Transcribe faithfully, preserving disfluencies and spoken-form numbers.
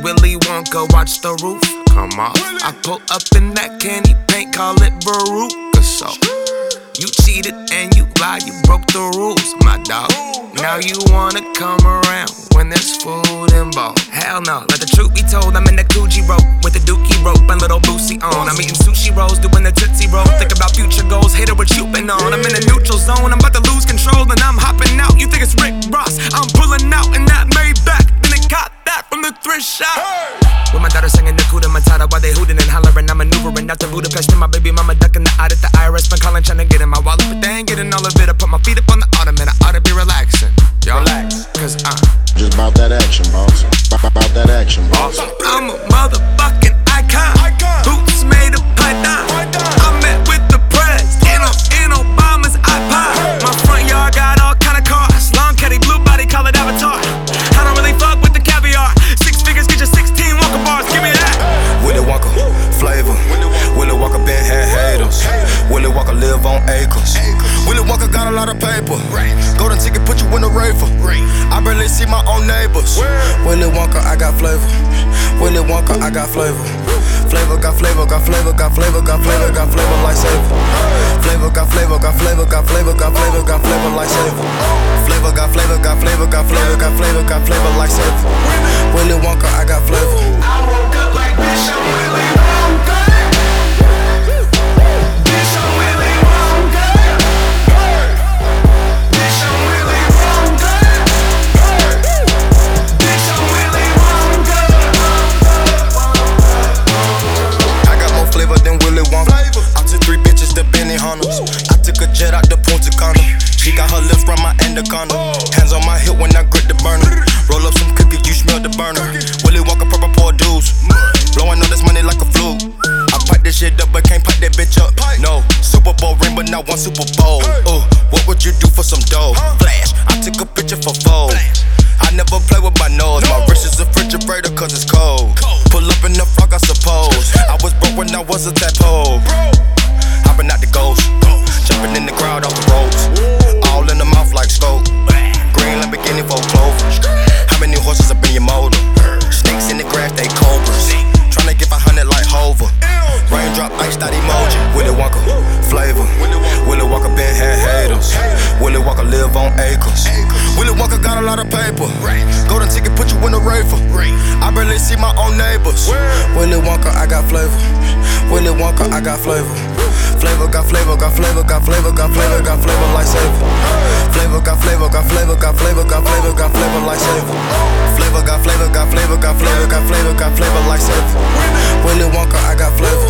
Willy Wonka, watch the roof come off. I pull up in that candy paint, call it Veruca. So you cheated and you lied, you broke the rules, my dog. Now you wanna come around when there's food involved. Hell no, let the truth be told, I'm in the Gucci rope with the dookie rope and little Boosie on. I'm eating sushi rolls, doing the Tootsie Roll. Think about future goals, hater what you been on. I'm in a neutral zone, I'm about to lose control and I'm hopping out. You think it's Rick Ross, I'm pulling out in that Maybach. Then it caught that from the thrift shop. With my daughter singing the Kuda Matata while they hooting and hollering. I'm maneuvering out to Budapest and my baby mama ducking the out at the I R S. Been calling trying to get in my wallet, but they ain't getting all of it. I put my feet up on the ottoman, I ought to be relaxing. Yo, relax, cause I'm just about that action, boss. About that action, boss. I'm a motherfucking icon. Boots made of python. I met with the press in, in Obama's iPod. My front yard got all kind of cars. Long caddy, blue body, call it Avatar. I don't really fuck with the caviar. Six figures, get your sixteen Wonka bars. Give me that. Willy Wonka, flavor. Willy Wonka been had haters. Willy Wonka live on acres. Willy Wonka got a lot of paper. Golden ticket put you in a raver. I barely see my own neighbors. Willy Wonka, I got flavor. Willy Wonka, I got flavor. Flavor got flavor, got flavor, got flavor, got flavor, got flavor like savor. Flavor got flavor, got flavor, got flavor, got flavor, got flavor like savor. Flavor got flavor, got flavor, got flavor, got flavor, got flavor like savor. Willy Wonka, I got flavor. I woke up like bitch, I'm Willy Wonka. Bitch, I'm Willy Wonka. Bitch, I'm Willy Wonka. Bitch, I'm Willy Wonka. I got more flavor than Willy Wonka. I took three bitches to Benihana's. I took a jet out to Punta Cana. She got her lips from my anaconda. Hands on my hip when I grip the burner. Roll up some cookies, you smell the burner. Willy Wonka, purple pour dudes. Blowing all this money like a flute. I pipe this shit up, but can't pipe that bitch up. No, Super Bowl ring, but not one Super Bowl. Uh, what would you do for some dough? Flash, I took a picture for Vogue. I never play with my nose. My wrist is a refrigerator cause it's cold. Pull up in the frog, I suppose. I was broke when I was a tadpole. Hopping out the ghost. Jumping in the crowd off the ropes. All in the mouth like scope. Green Lamborghini for clover. How many horses up in your motor? Snakes in the grass, they cobras. Tryna get five hundred like Hover. Raindrop, iced out emoji. Willy Wonka, flavor. Willy Wonka been had haters. Willy Wonka live on acres. Willy Wonka got a lot of paper. Golden ticket put you in a raver. I barely see my own neighbors. Willy Wonka, I got flavor. Willy Wonka, I got flavor. Flavor got flavor, got flavor, got flavor, got flavor, got flavor like savor. Flavor got flavor, got flavor, got flavor, got flavor, got flavor like savor. Flavor got flavor, got flavor, got flavor, got flavor, got flavor like savor. Willy Wonka, I got flavor.